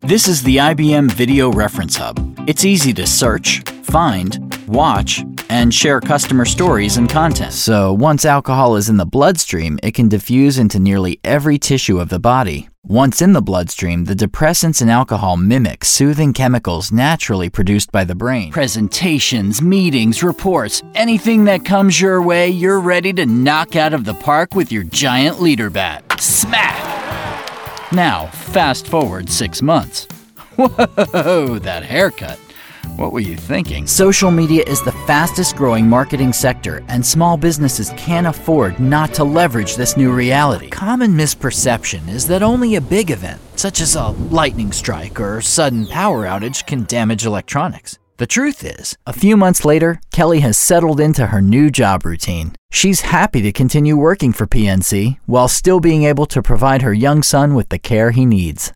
This is the IBM Video Reference Hub. It's easy to search, find, watch, and share customer stories and content. So once alcohol is in the bloodstream, it can diffuse into nearly every tissue of the body. Once in the bloodstream, the depressants in alcohol mimic soothing chemicals naturally produced by the brain. Presentations, meetings, reports, anything that comes your way, you're ready to knock out of the park with your giant leader bat. Smack! Now, fast forward 6 months. Whoa, that haircut. What were you thinking? Social media is the fastest growing marketing sector, and small businesses can't afford not to leverage this new reality. Common misperception is that only a big event, such as a lightning strike or sudden power outage, can damage electronics. The truth is, a few months later, Kelly has settled into her new job routine. She's happy to continue working for PNC while still being able to provide her young son with the care he needs.